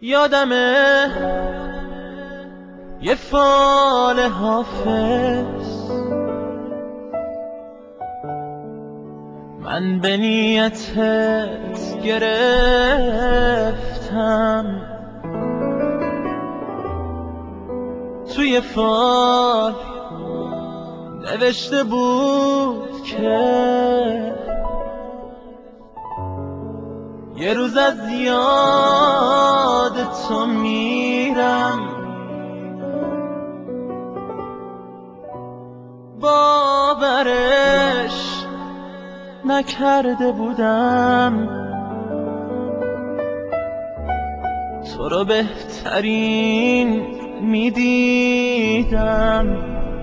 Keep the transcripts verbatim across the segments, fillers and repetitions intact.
یادمه یه فال حافظ من به نیتت گرفتم، توی فال نوشته بود که یه روز از یاد تو میرم. باورش نکرده بودم، تو رو بهترین میدیدم،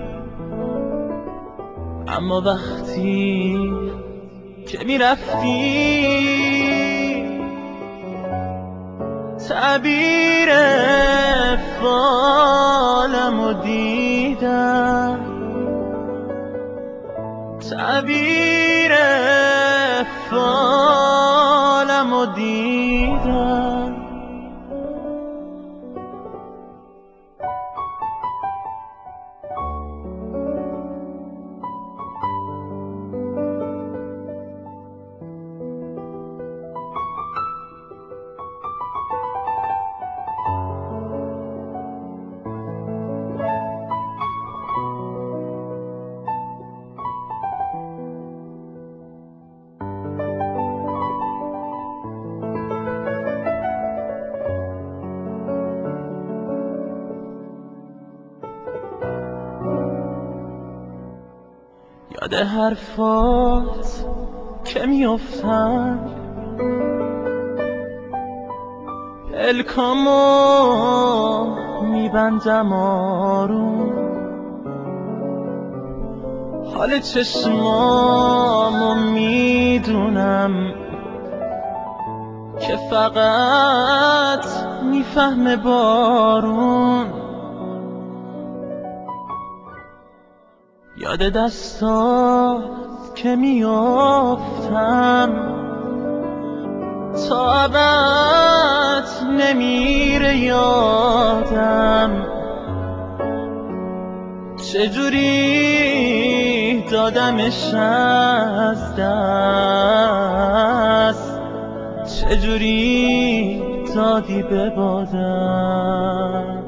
اما وقتی که میرفتی تعبیر فالمو دیدم، تعبیر فالمو دیدم. یاد حرفات که میافتم، پلکامو میبندم آروم، حال چشمامو میدونم که فقط میفهمه بارون. یاد دستات که میافتم، تا ابد نمیره یادم چجوری دادمش از دست، چجوری دادی به بادم.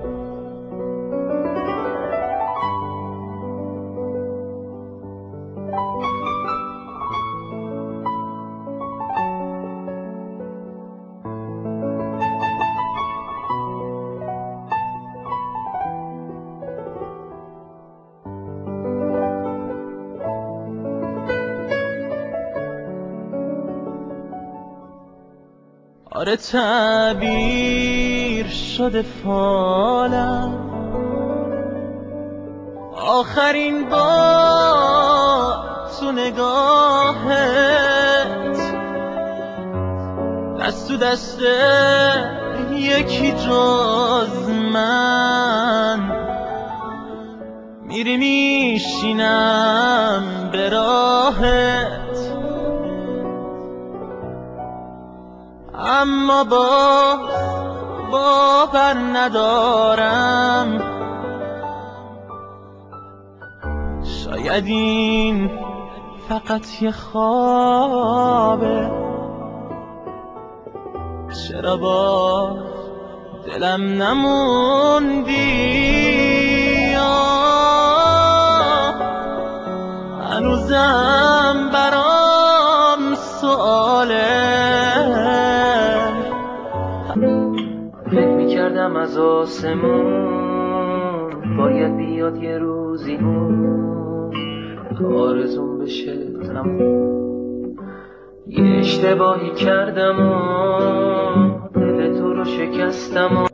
آره تعبیر شده فالم، آخرین بار تو نگاهت دست تو دست یکی جز من، میری میشینم به راهت، اما باز باور ندارم شاید این فقط یه خوابه. چرا با دلم نموندی؟ آه، هنوزم برام سؤاله. فکر میکردم از آسمون باید بیاد یه روزی نور، آرزون بشه تموم. یه اشتباهی کردم و دل تو رو شکستم و